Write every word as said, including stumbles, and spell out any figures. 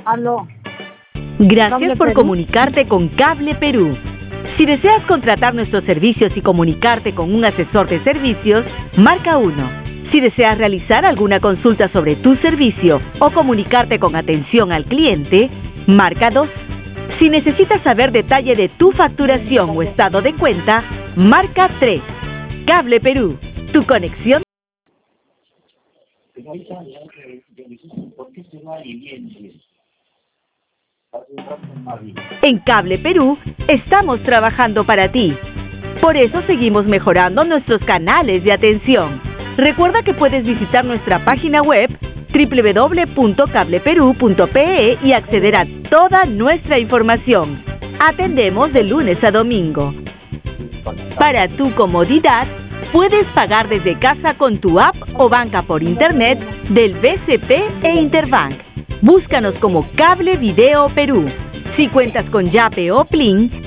Aló. Gracias Cable por Perú. comunicarte con Cable Perú. Si deseas contratar nuestros servicios y comunicarte con un asesor de servicios, marca uno. Si deseas realizar alguna consulta sobre tu servicio o comunicarte con atención al cliente, marca dos. Si necesitas saber detalle de tu facturación o estado de cuenta, marca tres. Cable Perú, tu conexión. En Cable Perú estamos trabajando para ti. Por eso seguimos mejorando nuestros canales de atención. Recuerda que puedes visitar nuestra página web doble u doble u doble u punto cable perú punto pe e y acceder a toda nuestra información. Atendemos de lunes a domingo. Para tu comodidad, puedes pagar desde casa con tu app o banca por internet del B C P e Interbank. Búscanos como Cable Video Perú. Si cuentas con Yape o Plin,